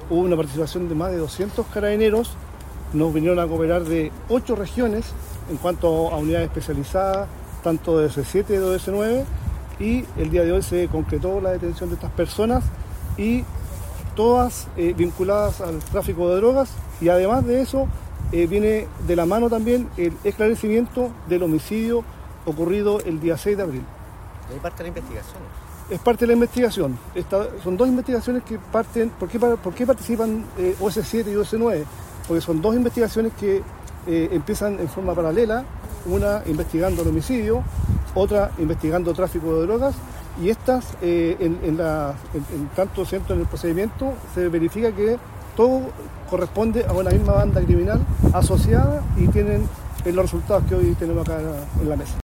hubo una participación de más de 200 carabineros, nos vinieron a cooperar de 8 regiones en cuanto a unidades especializadas, tanto de DC7 y de DC9, y el día de hoy se concretó la detención de estas personas y todas vinculadas al tráfico de drogas, y además de eso viene de la mano también el esclarecimiento del homicidio ocurrido el día 6 de abril. ¿Es parte de la investigación? Es parte de la investigación. Son dos investigaciones que parten. ¿Por qué participan OS7 y OS9? Porque son dos investigaciones que empiezan en forma paralela, una investigando el homicidio, otra investigando tráfico de drogas, y estas, tanto en el procedimiento, se verifica que todo corresponde a una misma banda criminal asociada y tienen los resultados que hoy tenemos acá en la mesa.